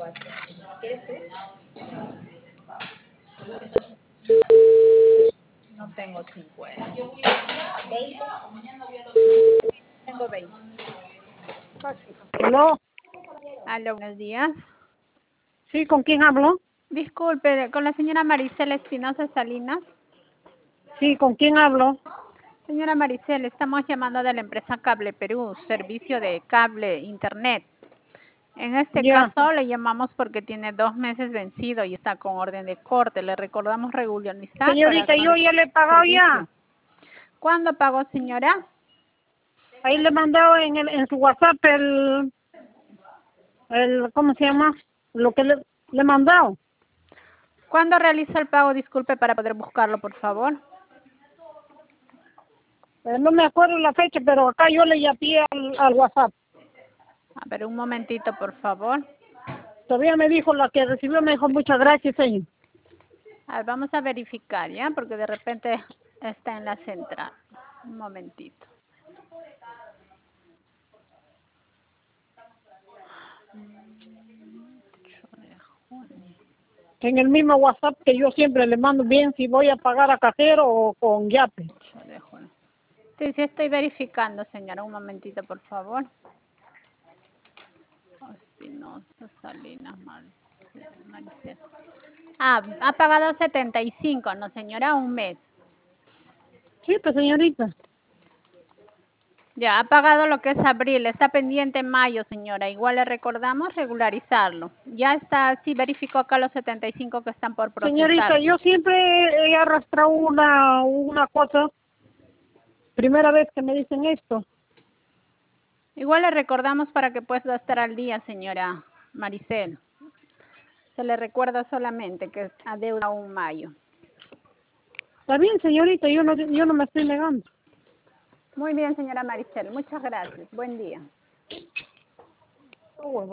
No tengo 50. 20. Tengo 20. ¿Aló? Aló, buenos días. Sí, ¿con quién hablo? Disculpe, con la señora Maricela Espinosa Salinas. Sí, ¿con quién hablo? Señora Maricela, estamos llamando de la empresa Cable Perú, servicio de cable internet. En este Ya. caso le llamamos porque tiene 2 meses vencido y está con orden de corte. Le recordamos regularizar para Señorita, yo con ya le he pagado servicio. ya. ¿Cuándo pagó, señora? Ahí le he mandado en su WhatsApp ¿cómo se llama? Lo que le he mandado. ¿Cuándo realizó el pago? Disculpe para poder buscarlo, por favor. No me acuerdo la fecha, pero acá yo le llamé al WhatsApp. A ver, un momentito, por favor. Todavía me dijo la que recibió, me dijo muchas gracias, señor. A ver, vamos a verificar, ¿ya? Porque de repente está en la central. Un momentito. En el mismo WhatsApp que yo siempre le mando bien si voy a pagar a cajero o con Yape. Sí, sí estoy verificando, señora. Un momentito, por favor. Espinosa, Salinas, Maricela. Ha pagado 75, ¿no, señora? Un mes. Sí, pues señorita. Ya, ha pagado lo que es abril. Está pendiente en mayo, señora. Igual le recordamos regularizarlo. Ya está, sí, verificó acá los 75 que están por Señorita, procesar. yo siempre he arrastrado una cosa. Primera vez que me dicen esto. Igual le recordamos para que pueda estar al día, señora Maricel. Se le recuerda solamente que adeuda un mayo. Está bien, señorita, yo no me estoy negando. Muy bien, señora Maricel. Muchas gracias. Buen día. Oh, bueno.